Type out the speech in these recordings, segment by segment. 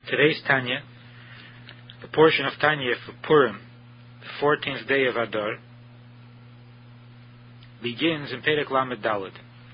Today's Tanya, the portion of Tanya for Purim, the 14th day of Adar, begins in Perek Lamed Daled.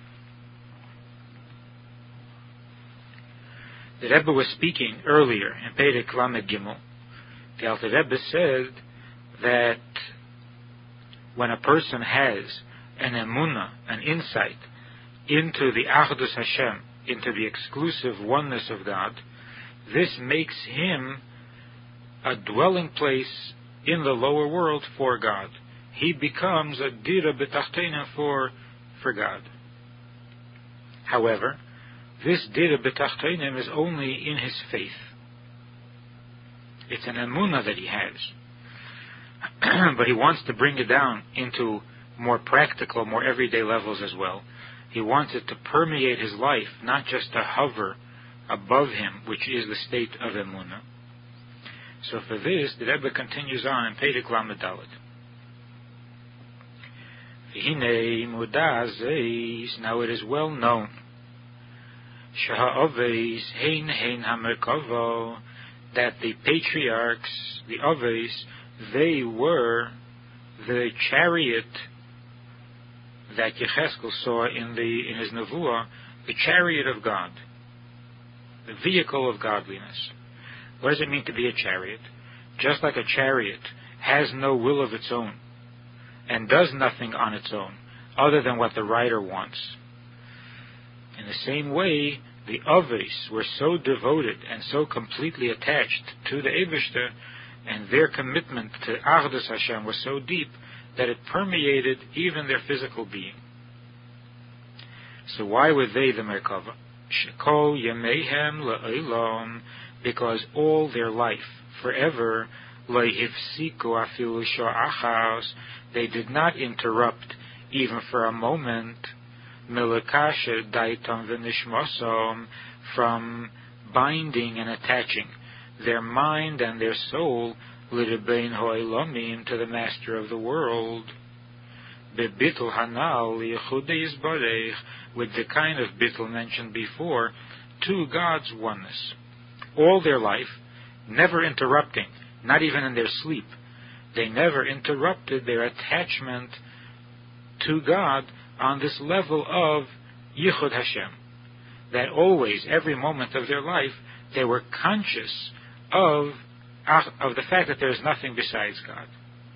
The Rebbe was speaking earlier in Perek Lamed Gimel. The Alter Rebbe said that when a person has an emunah, an insight into the Achdus Hashem, into the exclusive oneness of God, this makes him a dwelling place in the lower world for God. He becomes a dira b'tachtenim for God. However, this dira b'tachtenim is only in his faith. It's an emunah that he has. But he wants to bring it down into more practical, more everyday levels as well. He wants it to permeate his life, not just to hover above him, which is the state of emunah. So for this, the Rebbe continues on in Perek Lamed Daled. V'hinei muda zeis, now it is well known, sheha'oveis hein hamerkavo, that the patriarchs, the oveis, they were the chariot that Yecheskel saw in his Nevuah, the chariot of God, the vehicle of godliness. What does it mean to be a chariot? Just like a chariot has no will of its own and does nothing on its own other than what the rider wants. In the same way, the Oveis were so devoted and so completely attached to the Eibishter, and their commitment to Achdus Hashem was so deep that it permeated even their physical being. So why were they the Merkava? Shekol Yemeihem La'olam, because all their life, forever, Le'hifsiku afilu sha'achas, they did not interrupt even for a moment, Melekashe Daitam V'nishmosom, from binding and attaching their mind and their soul L'Rebein Ho'elamim, to the Master of the world, Bebitul Hanal L'Yechudei Yisbarech, with the kind of bittul mentioned before, to God's oneness. All their life, never interrupting, not even in their sleep, they never interrupted their attachment to God on this level of Yichud Hashem. That always, every moment of their life, they were conscious of the fact that there is nothing besides God.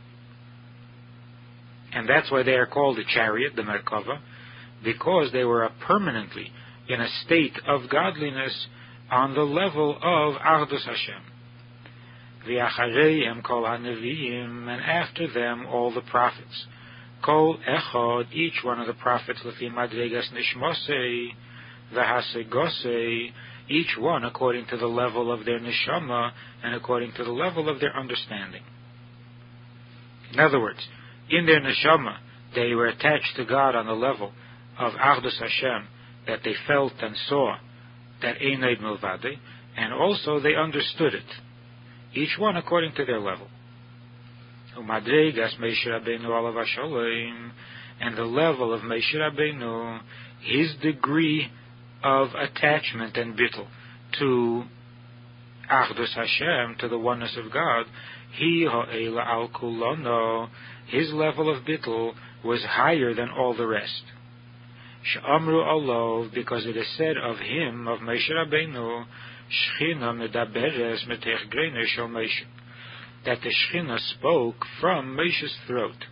And that's why they are called the chariot, the Merkava, because they were permanently in a state of godliness on the level of Achdus Hashem. V'achareihem kol haneviim, and after them all the prophets. Kol echad, each one of the prophets, lefi madregas nishmosei, v'hasegosei, each one according to the level of their neshama and according to the level of their understanding. In other words, in their neshama, they were attached to God on the level of Achdus Hashem, that they felt and saw, that Einaid Milvade, and also they understood it, each one according to their level. Umadregas Moshe Rabbeinu alav hasholem, and the level of Moshe Rabbeinu, his degree of attachment and bittul to Achdus Hashem, to the oneness of God, he ha'ela al kulono, his level of bittul was higher than all the rest. She'amru alov, because it is said of him, of Moshe Rabbeinu, Shechina medaberes metech greiner shel Moshe, that the Shechina spoke from Moshe's throat.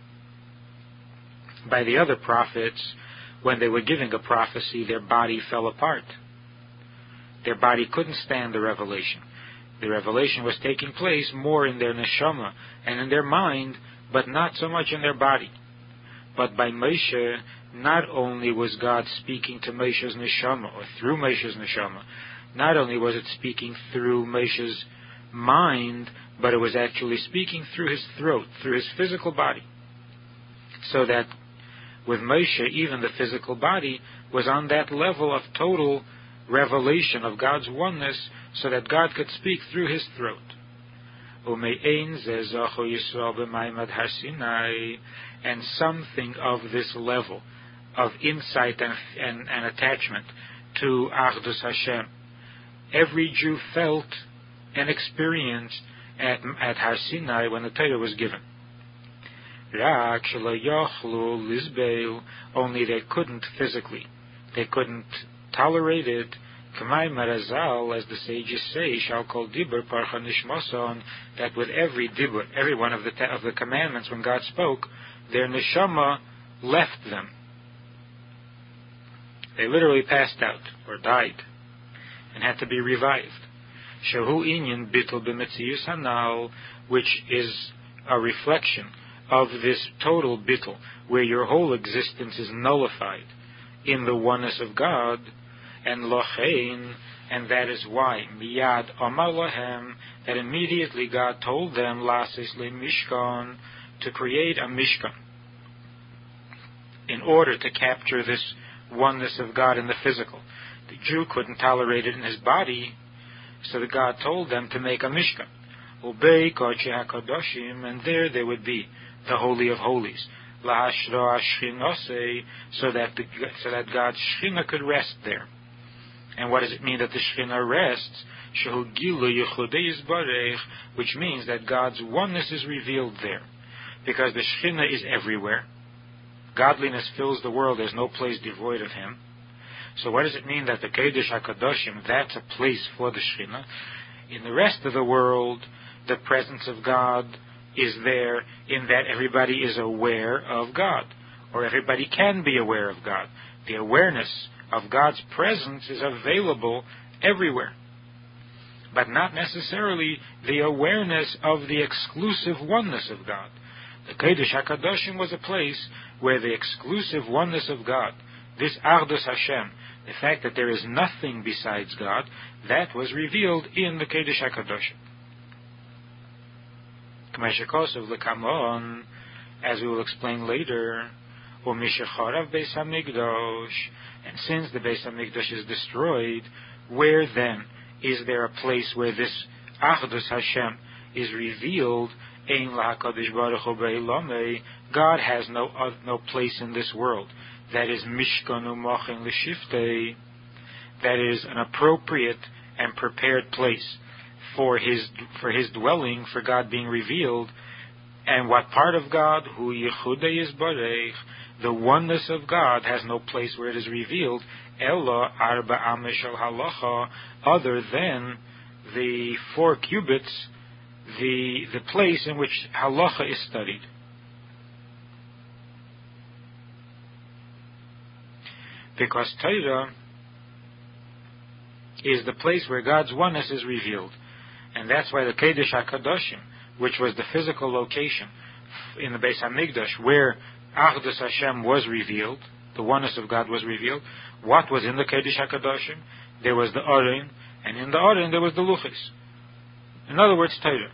By the other prophets, when they were giving a prophecy, their body fell apart. Their body couldn't stand the revelation. The revelation was taking place more in their neshama and in their mind, but not so much in their body. But by Moshe, not only was God speaking to Moshe's neshama, or through Moshe's neshama, not only was it speaking through Moshe's mind, but it was actually speaking through his throat, through his physical body. So that with Moshe, even the physical body was on that level of total revelation of God's oneness, so that God could speak through his throat. And something of this level of insight and attachment to Achdus Hashem every Jew felt and experienced at Har Sinai when the Torah was given. Only they couldn't physically. They couldn't tolerate it. Kamay Marazal, as the sages say, shall call dibur parcha nishmason, that with every dibur, every one of the commandments, when God spoke, their neshama left them. They literally passed out or died and had to be revived. Shehu inyan bittul b'metzius hanal, which is a reflection of this total bittul, where your whole existence is nullified in the oneness of God, and lochein, and that is why miyad amar lahem, that immediately God told them lasis le mishkan, to create a mishkan, in order to capture this oneness of God in the physical. The Jew couldn't tolerate it in his body, so that God told them to make a mishkan. Ubei kodesh hakadoshim, and there they would be, the Holy of Holies, lahashra shchinose, so that God's shchina could rest there. And what does it mean that the shchina rests? Shehu gilu yichudei yisbarech, which means that God's oneness is revealed there, because the shchina is everywhere. Godliness fills the world. There's no place devoid of Him. So what does it mean that the Kodesh HaKadoshim, that's a place for the Shekhinah? In the rest of the world, the presence of God is there in that everybody is aware of God, or everybody can be aware of God. The awareness of God's presence is available everywhere, but not necessarily the awareness of the exclusive oneness of God. The Kodesh HaKadoshim was a place where the exclusive oneness of God, this Achdus Hashem, the fact that there is nothing besides God, that was revealed in the Kodesh HaKadoshim. K'meshekosov l'kamon, as we will explain later, u'mishacharav Beis HaMikdash, and since the Beis HaMikdash is destroyed, where then is there a place where this Achdus Hashem is revealed? Ein lahakadosh baruch hu be'ilomei, God has no place in this world. That is mishkan u'mochin l'shiftei, that is an appropriate and prepared place for his dwelling, for God being revealed. And what part of God? Hu yichudei yisbarech, the oneness of God has no place where it is revealed. Ella arba amesh al halacha, other than the 4 cubits, the place in which halacha is studied. Because Torah is the place where God's oneness is revealed. And that's why the Kodesh HaKadoshim, which was the physical location in the Beis HaMikdash, where Achdus Hashem was revealed, the oneness of God was revealed, what was in the Kodesh HaKadoshim? There was the Aron, and in the Aron there was the Luchos. In other words, Torah.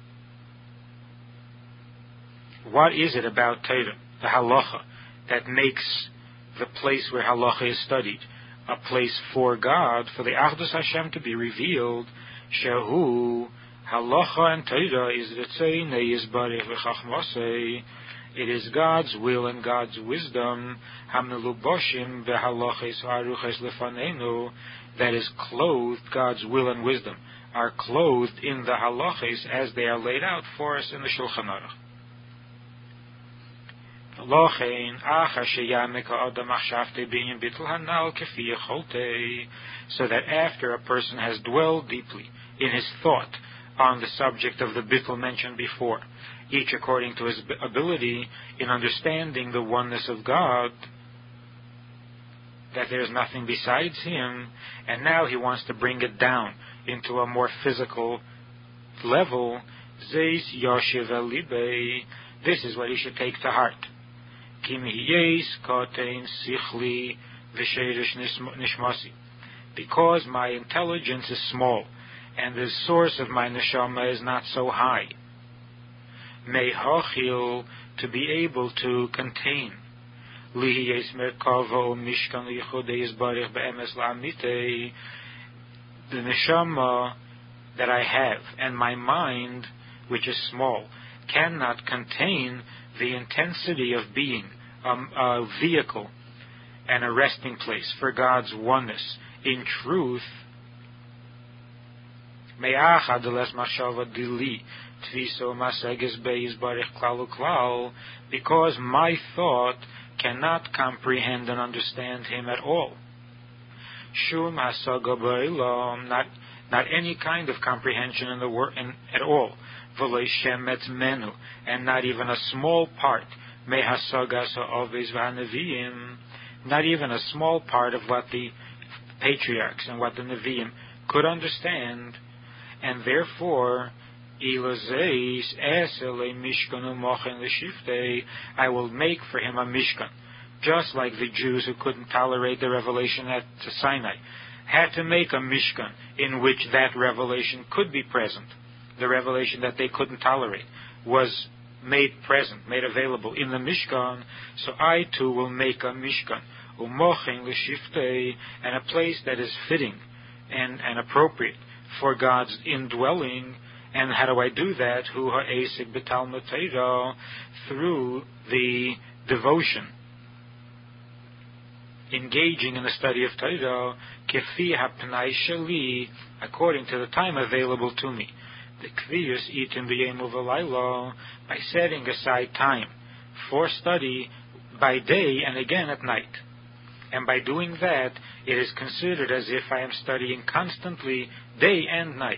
What is it about Torah, the halacha, that makes the place where halacha is studied a place for God, for the Achdus Hashem to be revealed? Shehu, halacha and Torah is Ritzeinei Yisbarech v'chachmasei. It is God's will and God's wisdom, Hamneluboshim v'halaches ha'aruches lefanenu, that is clothed, God's will and wisdom are clothed in the halaches as they are laid out for us in the Shulchan Aruch. So that after a person has dwelled deeply in his thought on the subject of the bittul mentioned before, each according to his ability in understanding the oneness of God, that there is nothing besides Him, and now he wants to bring it down into a more physical level, Zeis Yoshev El Libei, this is what he should take to heart. Because my intelligence is small, and the source of my neshama is not so high. Mehachil, to be able to contain. The neshama that I have, and my mind, which is small, cannot contain the intensity of being a vehicle and a resting place for God's oneness. In truth, Me'achad les machshava dili tfiso maseges beis barich klal uklal, because my thought cannot comprehend and understand him at all. Shum hasaga ba'olam, not any kind of comprehension in the word at all. V'lo shemetz menu, and not even a small part. Me hasagas ha'aviz v'haneviyim, not even a small part of what the patriarchs and what the Nevi'im could understand, and therefore, I will make for him a Mishkan, just like the Jews who couldn't tolerate the revelation at Sinai had to make a Mishkan in which that revelation could be present. The revelation that they couldn't tolerate was made present, made available in the Mishkan, so I too will make a Mishkan, and a place that is fitting and appropriate for God's indwelling. And how do I do that? Through the devotion, engaging in the study of Torah, kefi hapnai sheli, according to the time available to me. The kviyus itim b'yemu v'laylo, by setting aside time for study by day and again at night. And by doing that, it is considered as if I am studying constantly, day and night.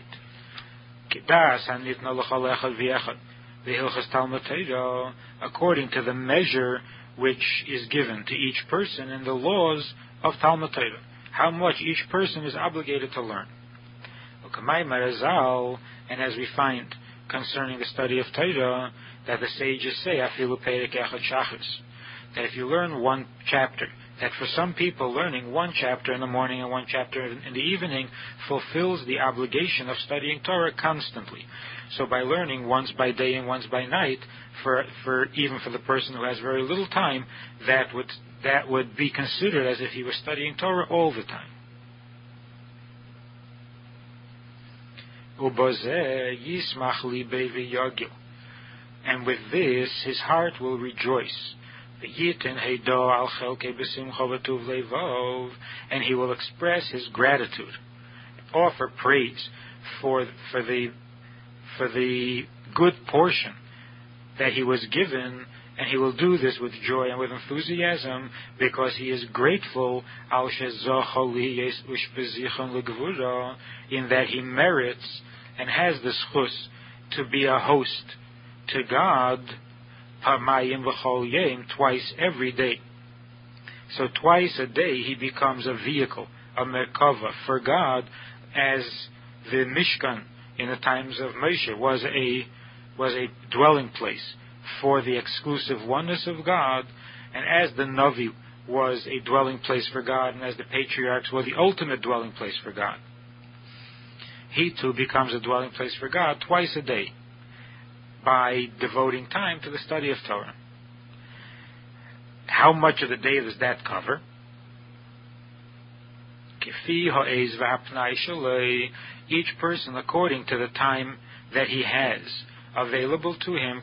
According to the measure which is given to each person in the laws of Talmud Torah, how much each person is obligated to learn. And as we find concerning the study of Torah, that the sages say, that if you learn one chapter, that for some people learning one chapter in the morning and one chapter in the evening fulfills the obligation of studying Torah constantly. So by learning once by day and once by night, even for the person who has very little time, that would be considered as if he was studying Torah all the time. And with this, his heart will rejoice. And he will express his gratitude, offer praise for the good portion that he was given, and he will do this with joy and with enthusiasm because he is grateful in that he merits and has the schus to be a host to God twice every day. So twice a day he becomes a vehicle, a merkava for God, as the Mishkan in the times of Moshe was a dwelling place for the exclusive oneness of God, and as the Navi was a dwelling place for God, and as the patriarchs were the ultimate dwelling place for God. He too becomes a dwelling place for God twice a day by devoting time to the study of Torah. How much of the day does that cover? Each person according to the time that he has available to him,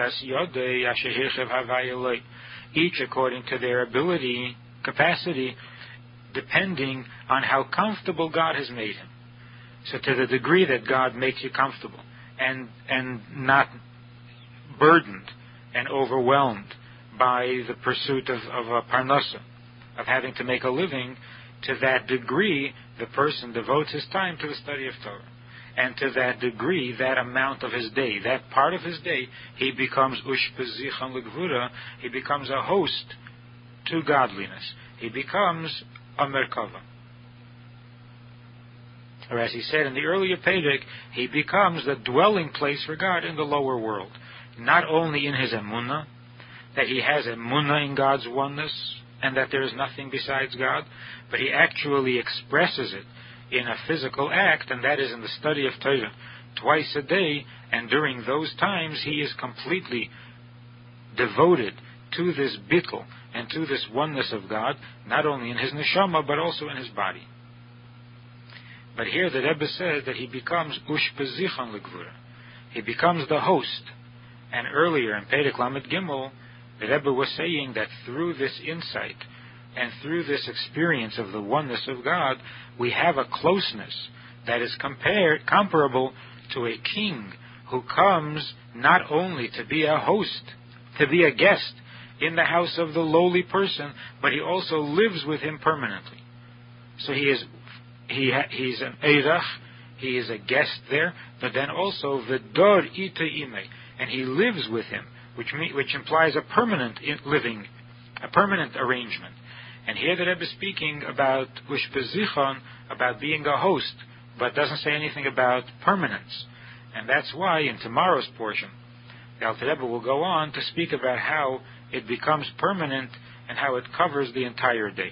each according to their ability, capacity, depending on how comfortable God has made him. So to the degree that God makes you comfortable and not burdened and overwhelmed by the pursuit of a parnasa, of having to make a living, to that degree the person devotes his time to the study of Torah. And to that degree, that amount of his day, that part of his day, he becomes ushpezichan legvura, he becomes a host to godliness. He becomes a merkava. Or as he said in the earlier Perek, he becomes the dwelling place for God in the lower world. Not only in his emunah, that he has emunah in God's oneness, and that there is nothing besides God, but he actually expresses it in a physical act, and that is in the study of Torah twice a day, and during those times he is completely devoted to this bittul and to this oneness of God, not only in his neshama, but also in his body. But here the Rebbe says that he becomes ushpezichan legvura. He becomes the host. And earlier in Perek Lamed Gimel, the Rebbe was saying that through this insight and through this experience of the oneness of God, we have a closeness that is comparable to a king who comes not only to be a host, to be a guest in the house of the lowly person, but he also lives with him permanently. So he's an eirach, he is a guest there, but then also v'dor ita ime, and he lives with him, which implies a permanent living, a permanent arrangement. And here the Rebbe is speaking about ushbezichon, about being a host, but doesn't say anything about permanence. And that's why in tomorrow's portion, the Alter Rebbe will go on to speak about how it becomes permanent and how it covers the entire day.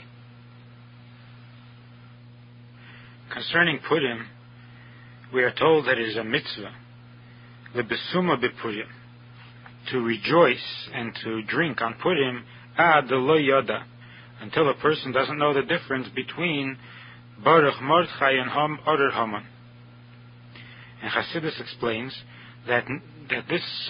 Concerning Purim, we are told that it is a mitzvah, lebesuma bepurim, to rejoice and to drink on Purim ad lo yoda, until a person doesn't know the difference between Baruch Mordechai and Oder Haman. And Chassidus explains that this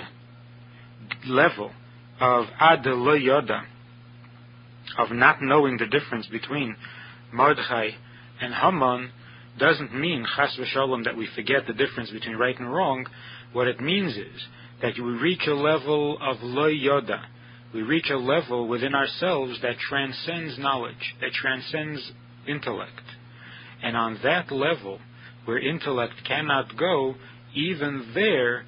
level of ad lo yoda, of not knowing the difference between Mordechai and Haman, doesn't mean chas v'shalom that we forget the difference between right and wrong. What it means is that we reach a level of lo yoda. We reach a level within ourselves that transcends knowledge, that transcends intellect. And on that level, where intellect cannot go, even there,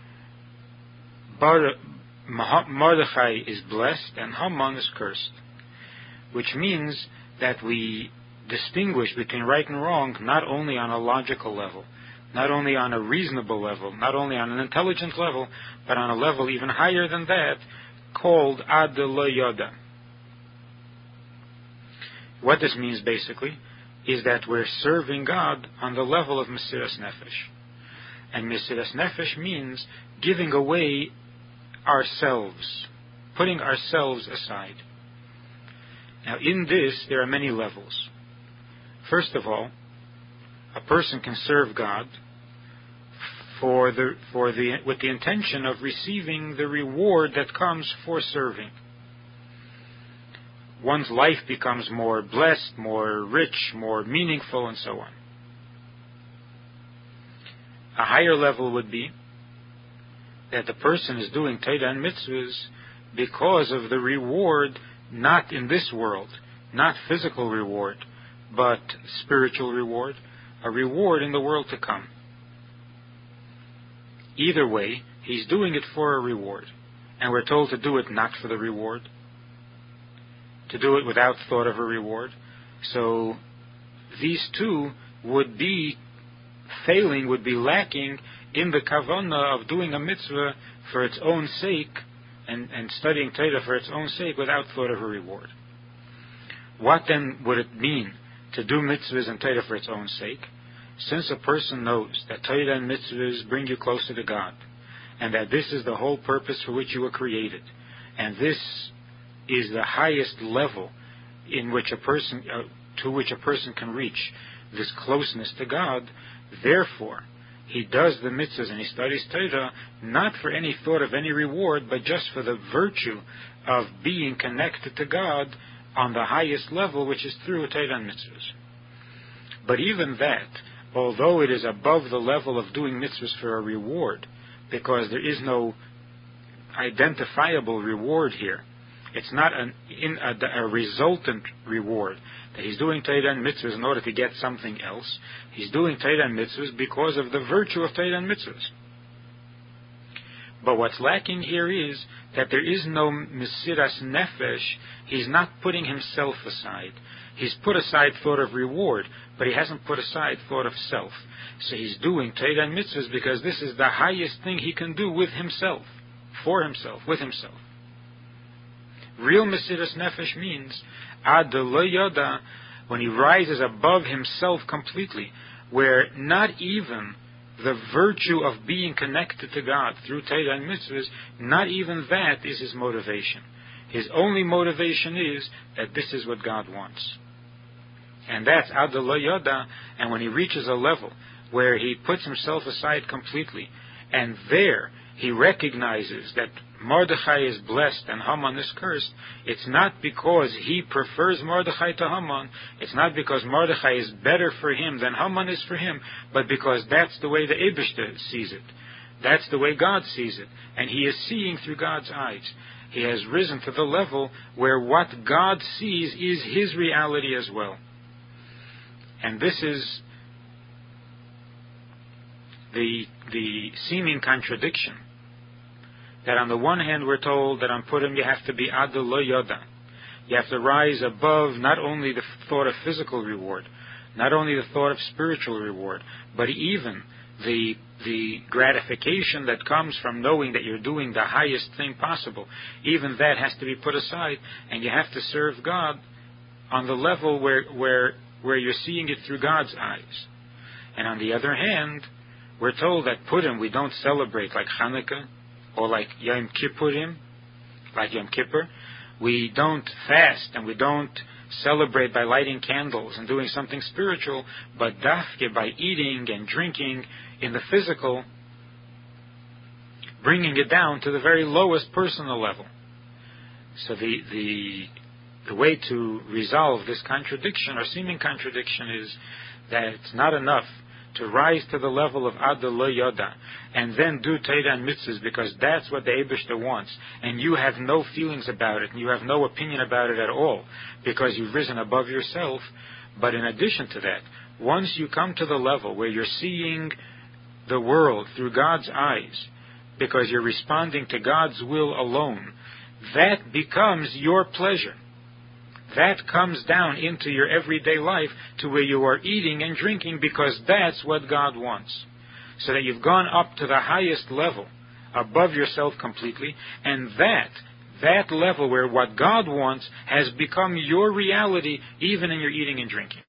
Mordechai is blessed and Haman is cursed. Which means that we distinguish between right and wrong not only on a logical level, not only on a reasonable level, not only on an intelligent level, but on a level even higher than that, called ad lo yoda. What this means basically is that we're serving God on the level of Mesiras Nefesh. And Mesiras Nefesh means giving away ourselves, putting ourselves aside. Now in this there are many levels. First of all, a person can serve God with the intention of receiving the reward that comes for serving. One's life becomes more blessed, more rich, more meaningful, and so on. A higher level would be that the person is doing Torah and mitzvahs because of the reward, not in this world, not physical reward, but spiritual reward, a reward in the world to come. Either way, he's doing it for a reward. And we're told to do it not for the reward, to do it without thought of a reward. So these two would be failing, would be lacking in the kavanah of doing a mitzvah for its own sake and studying Torah for its own sake without thought of a reward. What then would it mean to do mitzvahs and Torah for its own sake? Since a person knows that Torah and mitzvahs bring you closer to God, and that this is the whole purpose for which you were created, and this is the highest level in which a person to which a person can reach this closeness to God, therefore he does the mitzvahs and he studies Torah not for any thought of any reward, but just for the virtue of being connected to God on the highest level, which is through Torah and mitzvahs. But even that, although it is above the level of doing mitzvahs for a reward, because there is no identifiable reward here, it's not a resultant reward, that he's doing Torah and mitzvahs in order to get something else. He's doing Torah and mitzvahs because of the virtue of Torah and mitzvahs. But what's lacking here is that there is no Mesiras Nefesh. He's not putting himself aside. He's put aside thought of reward, but he hasn't put aside thought of self. So he's doing Torah and mitzvahs because this is the highest thing he can do with himself, for himself, with himself. Real Mesiras Nefesh means ad lo yoda, when he rises above himself completely, where not even the virtue of being connected to God through Torah and mitzvahs, not even that is his motivation. His only motivation is that this is what God wants. And that's ad lo yoda, and when he reaches a level where he puts himself aside completely, and there he recognizes that Mordechai is blessed and Haman is cursed, it's not because he prefers Mordechai to Haman, it's not because Mordechai is better for him than Haman is for him, but because that's the way the Eibishter sees it. That's the way God sees it. And he is seeing through God's eyes. He has risen to the level where what God sees is his reality as well. And this is the seeming contradiction. That on the one hand we're told that on Purim you have to be Adel Lo Yoda. You have to rise above not only the thought of physical reward, not only the thought of spiritual reward, but even the gratification that comes from knowing that you're doing the highest thing possible. Even that has to be put aside, and you have to serve God on the level where you're seeing it through God's eyes. And on the other hand, we're told that Purim we don't celebrate like Hanukkah, or like Yom Kippurim, like Yom Kippur. We don't fast and we don't celebrate by lighting candles and doing something spiritual, but dafke by eating and drinking in the physical, bringing it down to the very lowest personal level. So the way to resolve this contradiction or seeming contradiction is that it's not enough to rise to the level of Adel Lo Yoda and then do Torah and mitzvahs because that's what the Eibishter wants, and you have no feelings about it and you have no opinion about it at all because you've risen above yourself. But in addition to that, once you come to the level where you're seeing the world through God's eyes because you're responding to God's will alone, that becomes your pleasure. That comes down into your everyday life to where you are eating and drinking because that's what God wants. So that you've gone up to the highest level, above yourself completely, and that level where what God wants has become your reality even in your eating and drinking.